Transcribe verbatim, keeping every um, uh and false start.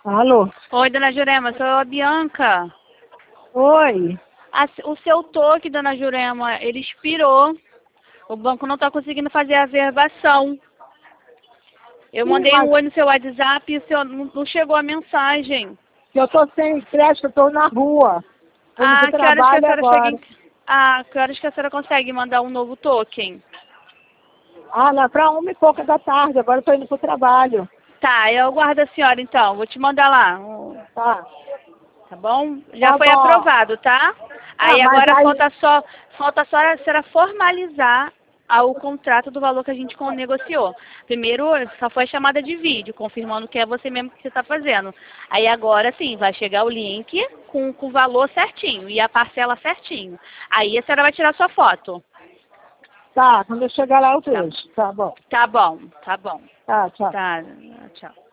Alô? Oi, dona Jurema, sou a Bianca. Oi. A- o seu toque, dona Jurema, ele expirou. O banco não está conseguindo fazer a verbação. Eu Sim, mandei um mas oi no seu WhatsApp e o seu, não não chegou a mensagem. eu tô sem crédito, eu tô na rua. Tô indo Ah, pro que horas que a trabalho senhora chega agora. em... Ah, que horas que a senhora consegue mandar um novo token? Ah, lá pra uma e pouca da tarde, agora eu tô indo pro trabalho. Tá, eu aguardo a senhora então. Vou te mandar lá. um- Tá. Tá bom? Já Tá foi bom. aprovado, tá? Ah, Aí mas agora aí... falta só, falta só a senhora formalizar a- o contrato do valor que a gente con- negociou. Primeiro, só foi a chamada de vídeo, confirmando que é você mesmo que você está fazendo. Aí agora sim, vai chegar o link com, com o valor certinho e a parcela certinho. Aí a senhora vai tirar sua foto. Tá, quando eu chegar lá eu Tá, vejo. Tá bom. tá bom, tá bom. Tá, tchau. Tá, tchau.